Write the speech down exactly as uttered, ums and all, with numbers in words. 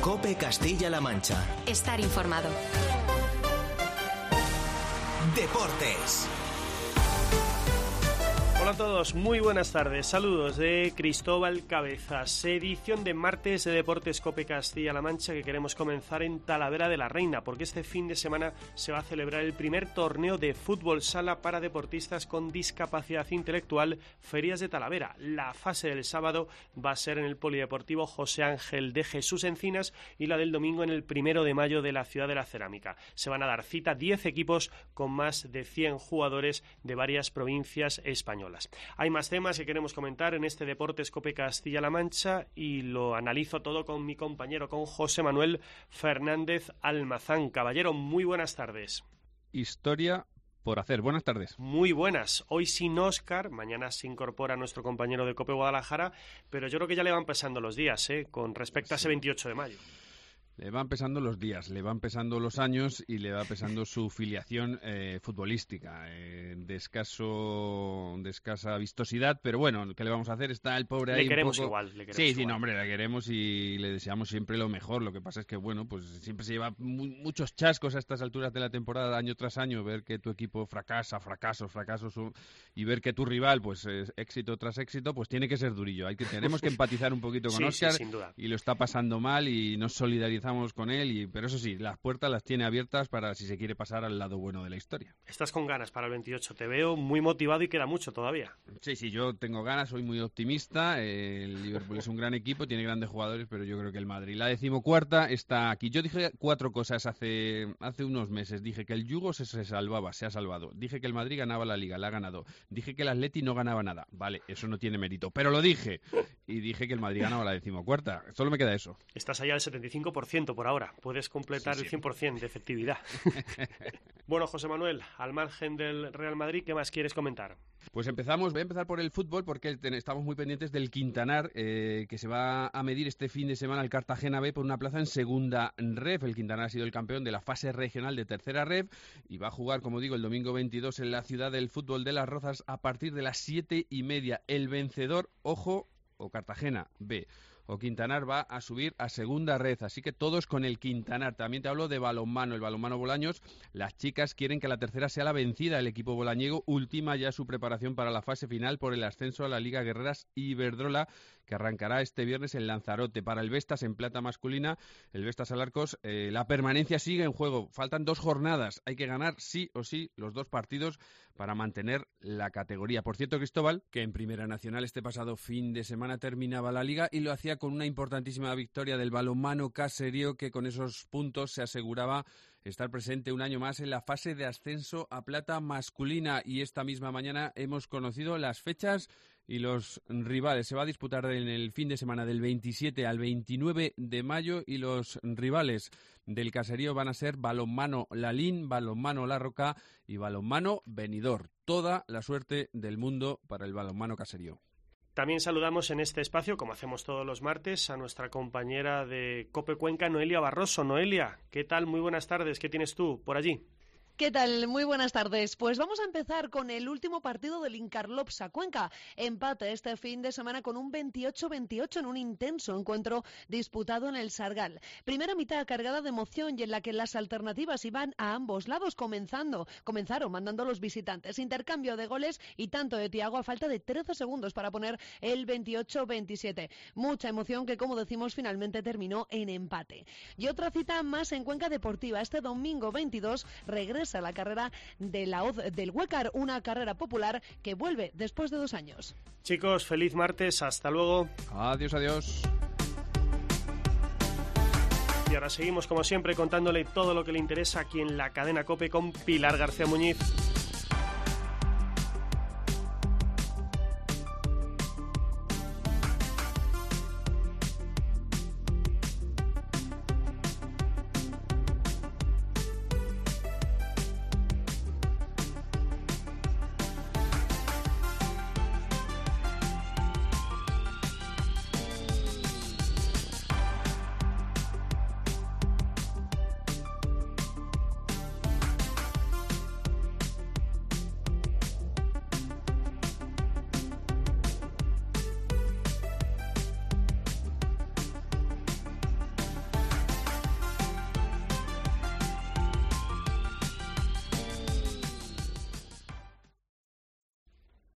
COPE Castilla-La Mancha. Estar informado. Deportes. Hola a todos, muy buenas tardes. Saludos de Cristóbal Cabezas. Edición de martes de Deportes COPE Castilla-La Mancha, que queremos comenzar en Talavera de la Reina, porque este fin de semana se va a celebrar el primer torneo de fútbol sala para deportistas con discapacidad intelectual, Ferias de Talavera. La fase del sábado va a ser en el Polideportivo José Ángel de Jesús Encinas y la del domingo en el primero de mayo de la Ciudad de la Cerámica. Se van a dar cita diez equipos con más de cien jugadores de varias provincias españolas. Hay más temas que queremos comentar en este Deportes COPE Castilla-La Mancha y lo analizo todo con mi compañero, con José Manuel Fernández Almazán. Caballero, muy buenas tardes. Historia por hacer. Buenas tardes. Muy buenas. Hoy sin Óscar, mañana se incorpora nuestro compañero de COPE Guadalajara, pero yo creo que ya le van pasando los días, ¿eh? Con respecto a ese veintiocho de mayo. Le van pesando los días, le van pesando los años y le va pesando su filiación eh, futbolística, eh, de escaso, de escasa vistosidad, pero bueno, ¿qué le vamos a hacer? Está el pobre ahí Le queremos un poco... igual, le queremos Sí, igual. sí, no, hombre, le queremos y le deseamos siempre lo mejor. Lo que pasa es que, bueno, pues siempre se lleva mu muchos chascos a estas alturas de la temporada, año tras año, ver que tu equipo fracasa, fracasos, fracasos, y ver que tu rival, pues es éxito tras éxito, pues tiene que ser durillo. Hay que Tenemos que empatizar un poquito con Sí, Óscar, sí, sin duda. Y lo está pasando mal y nos solidarizamos con él, y, pero eso sí, las puertas las tiene abiertas para si se quiere pasar al lado bueno de la historia. Estás con ganas para el veintiocho, te veo muy motivado y queda mucho todavía. Sí, sí, yo tengo ganas, soy muy optimista, eh, el Liverpool es un gran equipo, tiene grandes jugadores, pero yo creo que el Madrid, la decimocuarta, está aquí. Yo dije cuatro cosas hace, hace unos meses, dije que el Yugo se, se salvaba, se ha salvado, dije que el Madrid ganaba la Liga, la ha ganado, dije que el Atleti no ganaba nada, vale, eso no tiene mérito, pero lo dije, y dije que el Madrid ganaba la decimocuarta, solo me queda eso. Estás allá al setenta y cinco por ciento por ahora, puedes completar sí, sí. el cien por ciento de efectividad. Bueno, José Manuel, al margen del Real Madrid, ¿qué más quieres comentar? Pues empezamos, voy a empezar por el fútbol porque estamos muy pendientes del Quintanar, eh, que se va a medir este fin de semana al Cartagena B por una plaza en segunda ref. El Quintanar ha sido el campeón de la fase regional de tercera ref y va a jugar, como digo, el domingo veintidós en la ciudad del fútbol de Las Rozas a partir de las siete y media. El vencedor, ojo, o Cartagena B o Quintanar va a subir a segunda red, así que todos con el Quintanar. También te hablo de balonmano, el balonmano Bolaños. Las chicas quieren que la tercera sea la vencida. El equipo bolañego ultima ya su preparación para la fase final por el ascenso a la Liga Guerreras Iberdrola, que arrancará este viernes en Lanzarote. Para el Vestas en plata masculina, el Vestas Alarcos, eh, la permanencia sigue en juego. Faltan dos jornadas, hay que ganar sí o sí los dos partidos para mantener la categoría. Por cierto, Cristóbal, que en Primera Nacional este pasado fin de semana terminaba la Liga y lo hacía con una importantísima victoria del balonmano Caserío, que con esos puntos se aseguraba estar presente un año más en la fase de ascenso a plata masculina. Y esta misma mañana hemos conocido las fechas y los rivales. Se va a disputar en el fin de semana del veintisiete al veintinueve de mayo y los rivales del Caserío van a ser balonmano Lalín, balonmano La Roca y balonmano Benidorm. Toda la suerte del mundo para el balonmano Caserío. También saludamos en este espacio, como hacemos todos los martes, a nuestra compañera de COPE Cuenca, Noelia Barroso. Noelia, ¿qué tal? Muy buenas tardes. ¿Qué tienes tú por allí? ¿Qué tal? Muy buenas tardes. Pues vamos a empezar con el último partido del Incarlopsa Cuenca. Empate este fin de semana con un veintiocho veintiocho en un intenso encuentro disputado en el Sargal. Primera mitad cargada de emoción y en la que las alternativas iban a ambos lados, comenzando, comenzaron mandando los visitantes. Intercambio de goles y tanto de Tiago a falta de trece segundos para poner el veintiocho veintisiete. Mucha emoción que, como decimos, finalmente terminó en empate. Y otra cita más en Cuenca Deportiva. Este domingo veintidós regresa a la carrera de la Hoz del Huécar, una carrera popular que vuelve después de dos años. Chicos, feliz martes, hasta luego. Adiós, adiós. Y ahora seguimos como siempre contándole todo lo que le interesa aquí en la cadena COPE con Pilar García Muñiz.